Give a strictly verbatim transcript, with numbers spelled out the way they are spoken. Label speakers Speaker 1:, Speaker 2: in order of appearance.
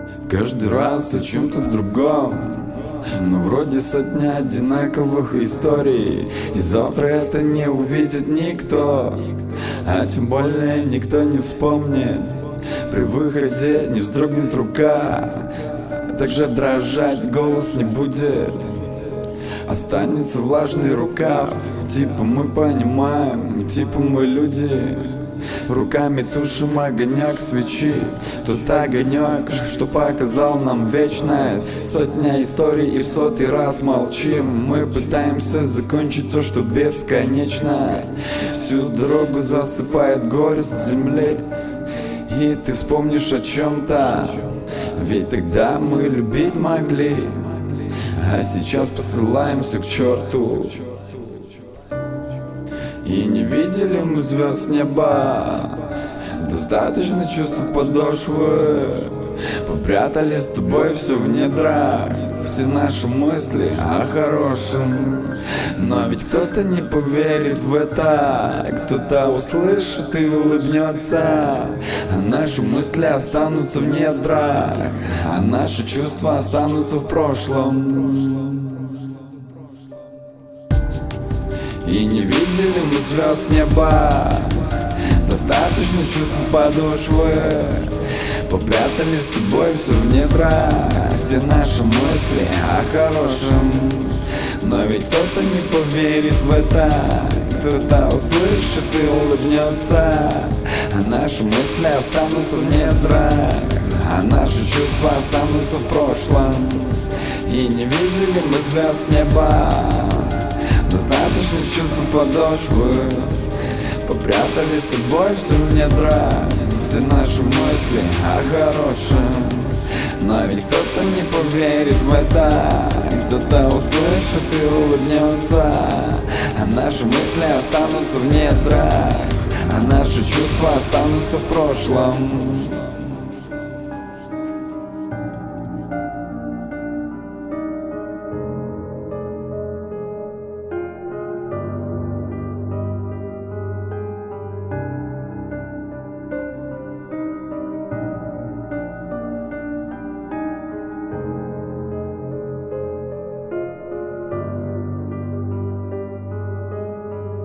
Speaker 1: Каждый раз о чем-то другом, но вроде сотня одинаковых историй. И завтра это не увидит никто, а тем более никто не вспомнит. При выходе не вздрогнет рука, также дрожать голос не будет. Останется влажный рукав, типа мы понимаем, типа мы люди. Руками тушим огонек свечи, тот огонек, что показал нам вечность. Сотня историй и в сотый раз молчим. Мы пытаемся закончить то, что бесконечно. Всю дорогу засыпает горсть земли, и ты вспомнишь о чем-то. Ведь тогда мы любить могли, а сейчас посылаемся к черту. И не видели мы звезд с неба, достаточно чувств подошвы. Попрятали с тобой все в недрах, все наши мысли о хорошем. Но ведь кто-то не поверит в это, кто-то услышит и улыбнется. А наши мысли останутся в недрах, а наши чувства останутся в прошлом. И не видели мы звезд с неба, достаточно чувств подошвы. Попрятали с тобой все в недрах, все наши мысли о хорошем. Но ведь кто-то не поверит в это, кто-то услышит и улыбнется. А наши мысли останутся в недрах, а наши чувства останутся в прошлом. И не видели мы звезд с неба, достаточно чувств подошвы. Попрятали с тобой все в недрах, все наши мысли о хорошем. Но ведь кто-то не поверит в это, кто-то услышит и улыбнется. А наши мысли останутся в недрах, а наши чувства останутся в прошлом.